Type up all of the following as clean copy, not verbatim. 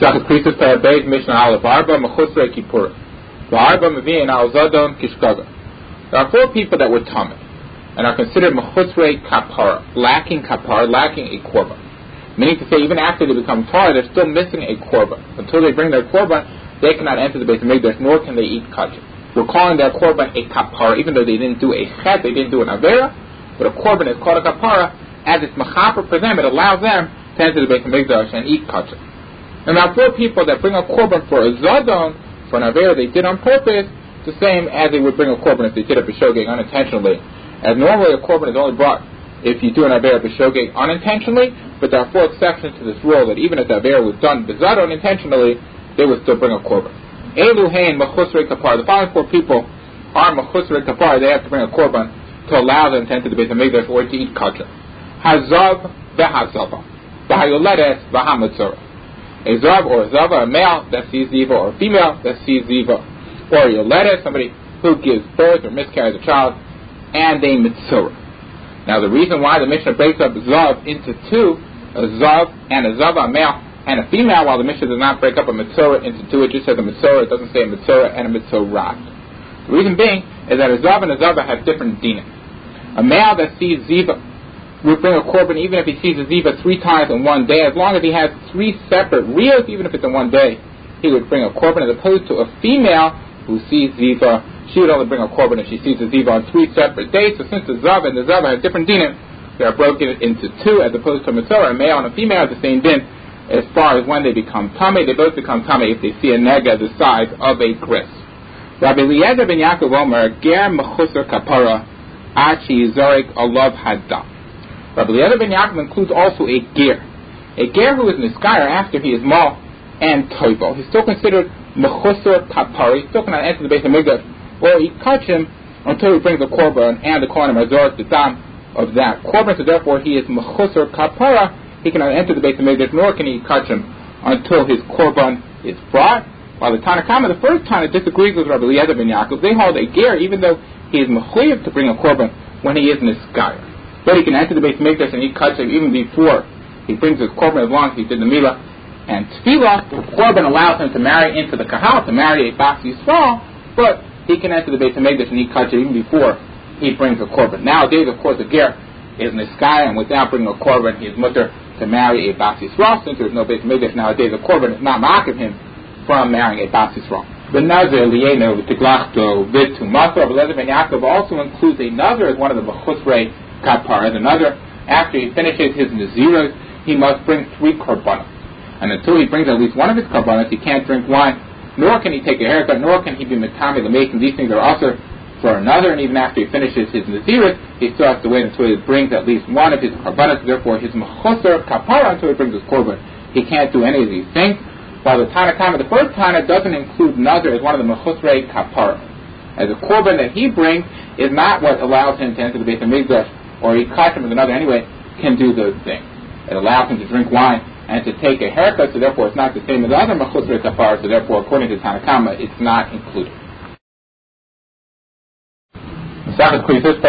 Mesachas Krisus Parabez Mishnah Aleph Arba Mechusrei Kippur V'Arba Mevi'in Al Zadon Kishkaga. There are 4 people that were tamei and are considered Mechusrei Kapara, lacking Kapara, lacking a korban. Meaning to say, even after they become tar, they're still missing a korban. Until they bring their korban, they cannot enter the Beit HaMikdash, nor can they eat kosher. We're calling their korban a kapara, even though they didn't do a chet, they didn't do an avera, but a korban is called a kapara. As it's mechaper for them, it allows them to enter the Beit HaMikdash and eat kosher. And there are 4 people that bring a korban for a zadon, for an avera they did on purpose, the same as they would bring a korban if they did a b'shogeg unintentionally. As normally a korban is only brought if you do an avera b'shogeg unintentionally, but there are 4 exceptions to this rule that even if the avera was done b'zadon unintentionally, they would still bring a korban. Elu hein mechusrei kapar. The following 4 people are mechusrei kapar. They have to bring a korban to allow them to enter the Beit HaMikdash or to eat kosher. Hazav v'hazava, v'hayoledes v'hamatzora. A zav or a zava, a male that sees ziva, or a female that sees ziva, or a yoledes, somebody who gives birth or miscarries a child, and a mitzora. Now the reason why the Mishnah breaks up zav into 2, a zav and a zava, a male and a female, while the Mishnah does not break up a mitzora into 2, it just says a mitzora, it doesn't say a mitzora and a mitzorat. The reason being is that a zav and a zava have different dinim. A male that sees ziva would bring a korban even if he sees a ziva 3 times in one day, as long as he has 3 separate riyos, even if it's in one day, he would bring a korban, as opposed to a female who sees ziva. She would only bring a korban if she sees the ziva on 3 separate days. So since the zav and the zava have different dinim, they are broken into 2, as opposed to a mitzvah. A male and a female have the same din as far as when they become tamei. They both become tamei if they see a nega the size of a gris. Rabbi Eliezer ben Yaakov Omer, ger mechusar kapara achi zorek alav hadam. Rabbi Eliezer ben Yaakov includes also a ger. A ger who is niskayer after he is mal and toibo. He's still considered mechusar kapara. He still cannot enter the Beit HaMikdash or eat kachim until he brings the korban and the kohanim azor the dam of that korban. So therefore he is mechusar kapara. He cannot enter the Beit HaMikdash nor can he eat kachim until his korban is brought. While the Tanna Kama, the first Tanna, disagrees with Rabbi Eliezer ben Yaakov. They hold a ger even though he is mechuyev to bring a korban when he is niskayer. But he can enter the Beit HaMikdash and eat kachim even before he brings his korban, as long as he did the milah and tefillah. The korban allows him to marry into the kahal, to marry a bas yisrael, but he can enter the Beit HaMikdash and eat kachim even before he brings a korban. Nowadays, of course, the ger is niskayer, and without bringing a korban, he is mutter to marry a bas yisrael. Since there is no Beit HaMikdash nowadays, the korban is not ma'akev him from marrying a bas yisrael. The nazir lieno v'tiglachto v'tumasa. Rabbi Eliezer ben Yaakov also includes a nazir as one of the mechusrei kapara. The nazir, after he finishes his naziros, he must bring 3 korbanos, and until he brings at least one of his korbanos, he can't drink wine, nor can he take a haircut, nor can he be metame l'meis. These things are also for another, and even after he finishes his naziros, he still has to wait until he brings at least one of his korbanos. Therefore, his mechusar kapara until he brings his korban. He can't do any of these things. While the Tanna Kama, the first Tanna, doesn't include nazir as one of the mechusrei kapara, as a korban that he brings is not what allows him to enter the Beit HaMikdash or eat kachim as another anyway can do those things. It allows him to drink wine and to take a haircut, so therefore it's not the same as other mechusrei kapara, so therefore according to Tanna Kama it's not included. For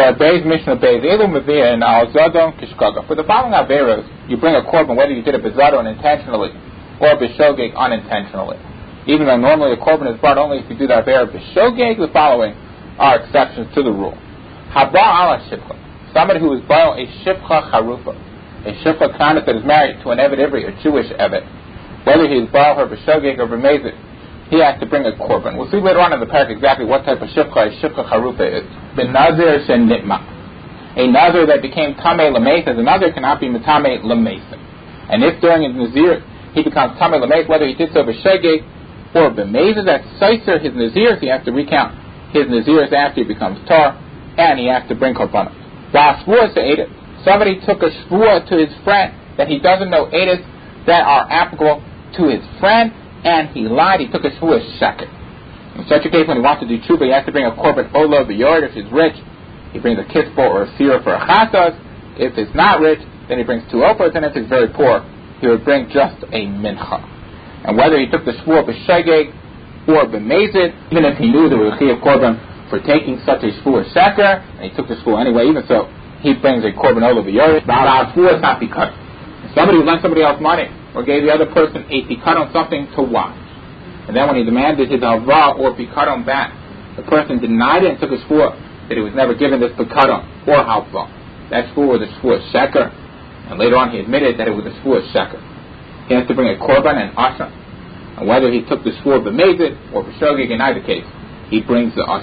the following averos, you bring a korban whether you did it b'zadon intentionally or b'shogeg unintentionally. Even though normally a korban is brought only if you do the avera b'shogeg, the following are exceptions to the rule. Haba ala shipcha, somebody who is born a shipcha charufa, a shipcha kanat that is married to an eved ivri, a Jewish eved, whether he is born her b'shogeg or b'mezid, he has to bring a korban. We'll see later on in the parak exactly what type of shipcha a shipcha charufa is. Ben nazir shen nitma, a nazir that became tamei l'meis, as a nazir cannot be metame l'meis. And if during his nazir he becomes tamei l'meis, whether he did so b'shogeg or b'mezid, that's seiser his nazirs, he has to recount his nazirs after he becomes tar, and he has to bring korbanos. Somebody took a shvua to his friend that he doesn't know edus that are applicable to his friend, and he lied. He took a shvua sheker. In such a case, when he wants to do tshuva, he has to bring a korban olah b'yord. If he's rich, he brings a kitzbah or a sira for a chasas. If it's not rich, then he brings 2 opahs, and if he's very poor, he would bring just a mincha. And whether he took the shvua b'shegeg or b'mezid, even if he knew there was a chiyuv korban for taking such a shvua sheker, and he took the shvua anyway, even so, he brings a korban olah b'yord. Ba'al shvua is not because somebody who lent somebody else money, or gave the other person a pikaron, something to wash. And then when he demanded his halva or pikaron back, the person denied it and took a shvua that he was never given this pikaron or halva. That shvua was a shvua sheker, and later on he admitted that it was a shvua sheker. He has to bring a korban and asham, and whether he took the shvua b'mezid or b'shogeg, in either case, he brings the asham.